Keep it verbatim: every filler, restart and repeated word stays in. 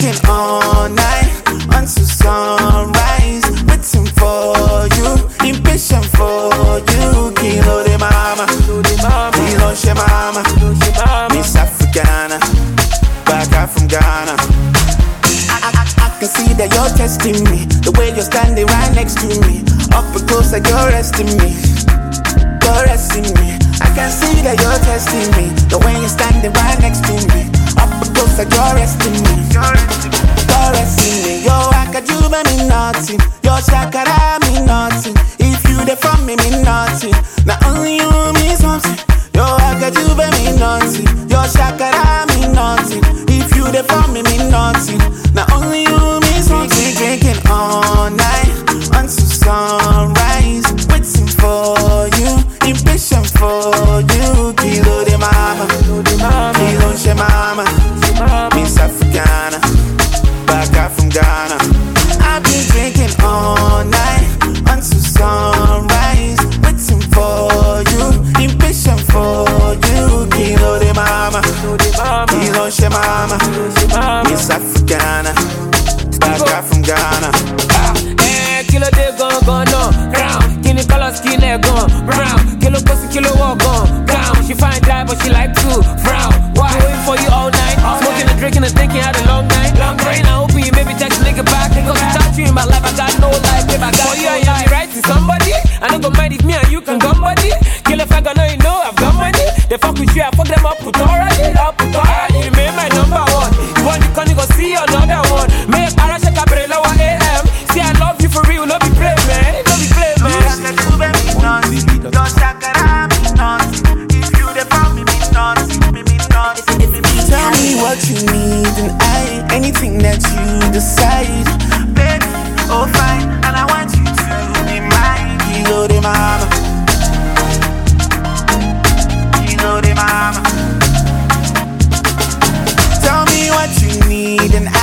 drinking all night until sunrise. Waiting for you, impatient for you. Kilo de mama, kilo she mama, Miss Africana, back out from Ghana. I, I, I can see that you're testing me, the way you're standing right next to me. Up and close like you're resting me, you're resting me. I can see that you're testing me, the way you're standing right next to me. Up and close like you're resting me, you're resting me. Yo, I got you, but me nothing. Yo, shakara, me nothing. If you there from me, me nothing. Not only you, me something. Yo, I got you, but me nothing. Yo, shakara, me nothing. If you there from me, me nothing. Not only you, me something. Drinking all night until sunrise. Waiting for you, impatient for you. Kilo de mama, kilo she mama, Miss Africana, back out from Ghana. I've been drinking all night until sunrise. Waiting for you, impatient for you. Kilo de mama, kilo she mama, Miss Africana, back out from Ghana. Eh, kilo de gon gon no crown. Kilo color skin eh gon brown. Kilo pussy kilo walk gon down. She fine die but she like to frown. Why waiting for you all night? Smoking and drinking and thinking had a long night. Long brain I hope you maybe text nigga back. Cause without you in my life I got no life. Babe, I got for you I am the right to somebody. I don't go mind if me and you can come body. Kill if I gonna know you know I've got money. They fuck with you I fuck them up with already. Up with already. You made my number one. You want you can go see another one. Make Arasha Cabrera one A M. See I love you for real, no be play man. No be play man. Tell me what you need and I, anything that you decide. Baby, oh fine, and I want you to be mine. Kilo de mama, kilo de mama. Tell me what you need and I